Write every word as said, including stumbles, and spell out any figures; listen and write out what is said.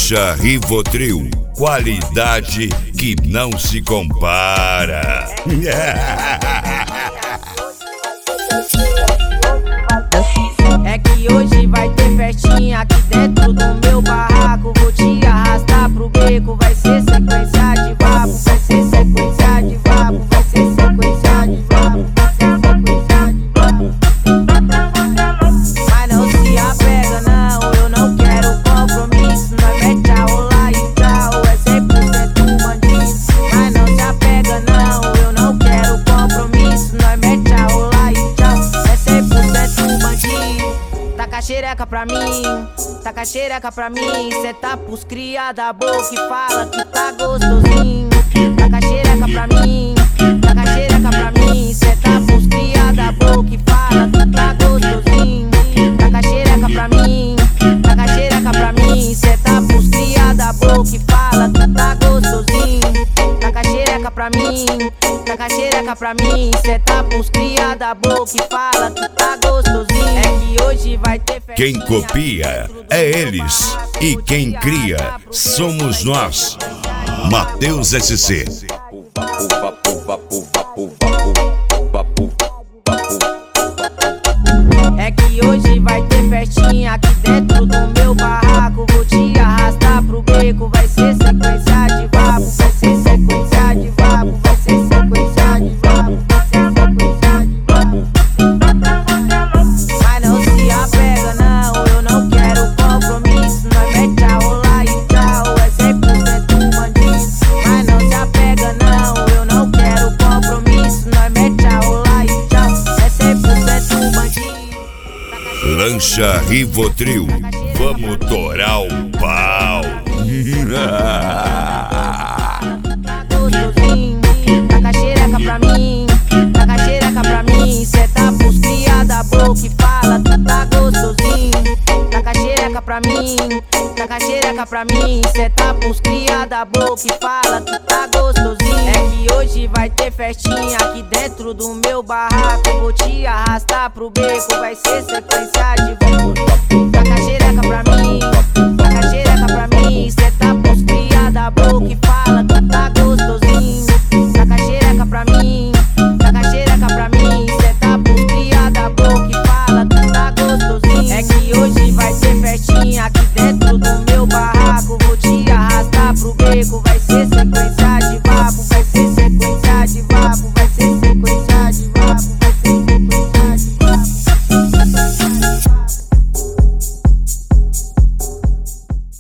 Lancha Rivotril, qualidade que não se compara. É que hoje vai ter festinha aqui dentro do meu barraco. Vou te arrastar pro beco, vai ser sequência de vapo, vai ser sequência de vapo, vai ser sequência de vapo, vai ser sequência de vapo. Mas não se apega não, eu não quero compromisso. Nós mete a rolar e tchau, é cem por cento bandido. Mas não se apega não, eu não quero compromisso. Nós mete a rolar e tchau, é cem por cento bandido. Taca a xereca pra mim, taca a xereca pra mim. Cê tá pros cria da boca e fala que tá gostosinho. Taca a xereca pra mim, taca a xereca pra mim. Cê tá pros cria da boca e fala que tá gostosinho. Taca a xereca pra mim, taca a xereca pra mim. Cê tá pros cria da boca e fala que tá gostosinho. Taca a xereca pra mim, taca a xereca pra mim. Cê tá pros cria da boca e fala que tá gostosinho. É que hoje vai ter festa. Quem copia é eles e quem cria somos nós. Matheus S C. É que hoje vai ter festinha aqui dentro do meu barraco. Vou te arrastar pro beco, vai ser sequência de vapo, vai ser sequência de vapo, vai ser sequência de vapo, vai ser sequência de vapo. Mas não se apega não, eu não quero compromisso. Nós mete a rolar e tchau, é cem por cento bandido. Mas não se apega não, eu não quero compromisso. Nós mete a rolar e tchau, é cem por cento bandido. Lancha Rivotril, vamos torar o pau. Taca a xereca pra mim, taca a xereca pra mim. Cê tá pros cria da boca e fala que tá gostosinho. Taca a xereca pra mim, taca a xereca pra mim. Cê tá pros cria da boca e fala que tá gostosinho. É que hoje vai ter festinha aqui dentro do meu barraco. Vou te arrastar pro beco, vai ser sequência de vapo. Taca a xereca pra mim,